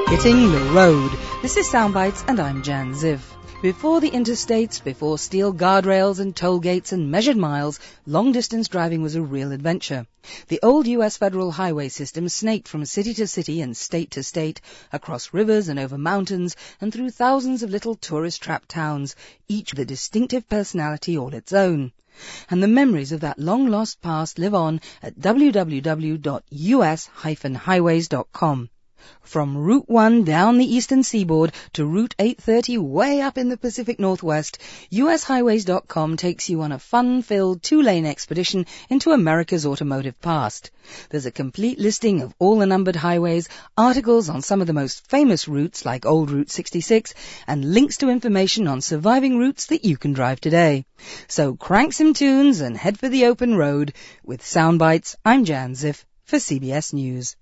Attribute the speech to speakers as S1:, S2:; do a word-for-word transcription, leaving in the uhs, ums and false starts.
S1: Hitting the road. This is Soundbites and I'm Jan Ziv. Before the interstates, before steel guardrails and toll gates and measured miles, long-distance driving was a real adventure. The old U S federal highway system snaked from city to city and state to state, across rivers and over mountains, and through thousands of little tourist-trapped towns, each with a distinctive personality all its own. And the memories of that long-lost past live on at w w w dot u s dash highways dot com. From Route one down the eastern seaboard to Route eight thirty way up in the Pacific Northwest, U S highways dot com takes you on a fun-filled two-lane expedition into America's automotive past. There's a complete listing of all the numbered highways, articles on some of the most famous routes like Old Route sixty-six, and links to information on surviving routes that you can drive today. So crank some tunes and head for the open road. With Soundbites, I'm Jan Ziff for C B S News.